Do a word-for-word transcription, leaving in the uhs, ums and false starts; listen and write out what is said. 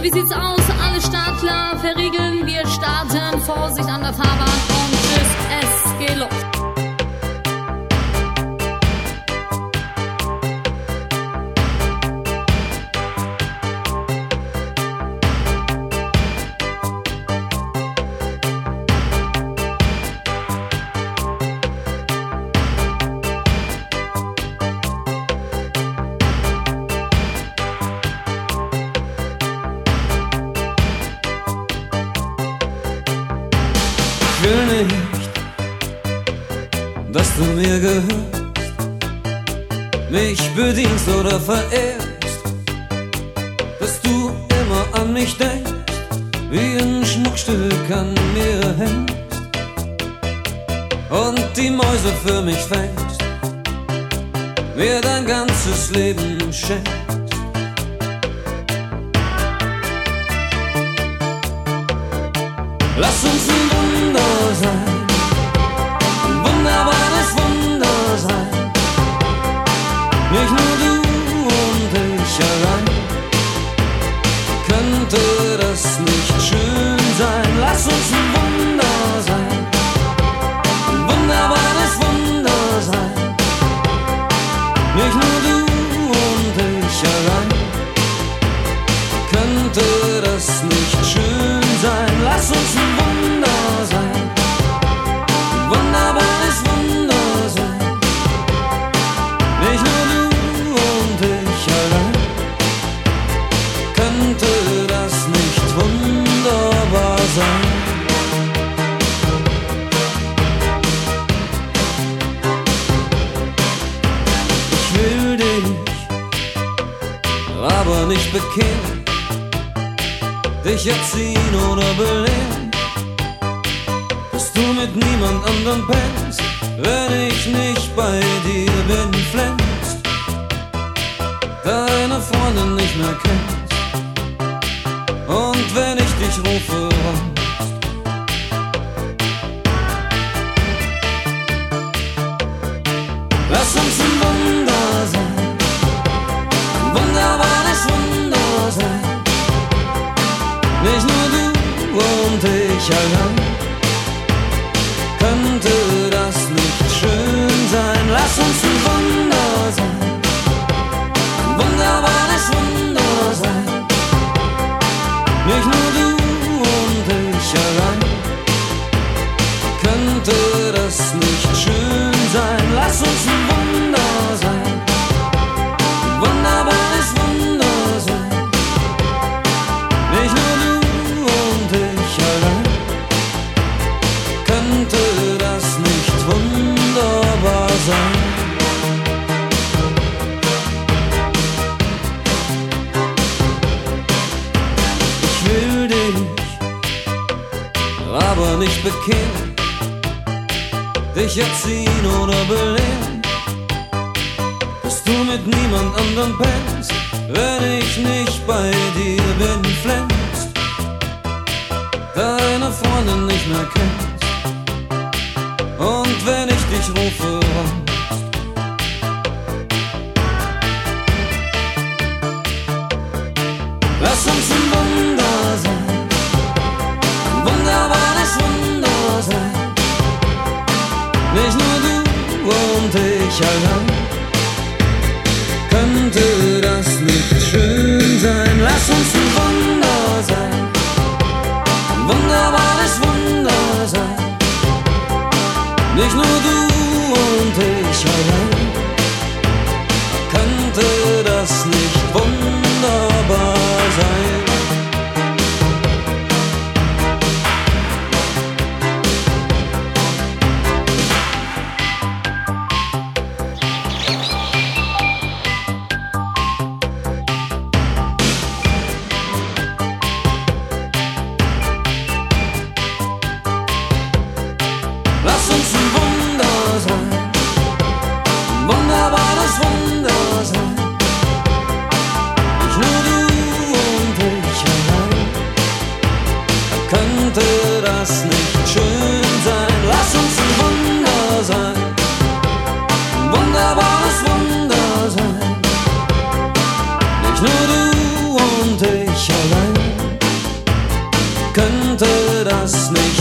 So, wie sieht's aus? Alle startklar, verriegeln, wir starten. Vorsicht an der Fahrbahn und tschüss, es geht los. Ich will nicht, dass du mir gehörst, mich bedienst oder verehrst, dass du immer an mich denkst, wie ein Schmuckstück an mir hängst und die Mäuse für mich fängst, mir dein ganzes Leben schenkst. Lass uns ein Wunder sein, ein wunderbares Wunder sein. Nicht nur du und ich allein. Könnte das nicht schön sein? Lass uns ein Wunder sein, ein wunderbares Wunder sein. Nicht nur du und ich allein. Könnte das nicht schön sein? Lass uns ein Wunder sein, ein wunderbares Wunder sein. Nicht nur du und ich allein. Könnte das nicht wunderbar sein? Ich will dich aber nicht bekehren, dich erziehen oder belehren, dass du mit niemand anderem pennst, wenn ich nicht bei dir bin, flänzt, deine Freundin nicht mehr kennst, und wenn ich dich rufe, rennst. Lass uns ein Wunder sein, ein wunderbares Wunder sein. Nicht nur du und ich allein. Könnte das nicht schön sein? Lass uns ein Wunder sein, ein wunderbares Wunder sein. Nicht nur du und ich allein. Könnte das nicht schön sein? Lass uns ein Wunder sein, ein wunderbares Wunder sein. Nicht nur du und ich allein. Könnte das nicht wunderbar sein? Ich will dich aber nicht bekehren, dich erziehen oder belehren, dass du mit niemand anderem pennst, wenn ich nicht bei dir bin, flänzt, deine Freundin nicht mehr kennst, und wenn ich dich rufe, rennst. Lass uns ein Wunder sein, ein wunderbares Wunder sein. Nicht nur du und ich allein. Könnte das nicht schön sein? Lass uns ein Wunder sein, ein wunderbares Wunder sein. Nicht nur du und ich allein. Könnte das nicht wunderbar sein? Lass uns ein Wunder sein, könnte das nicht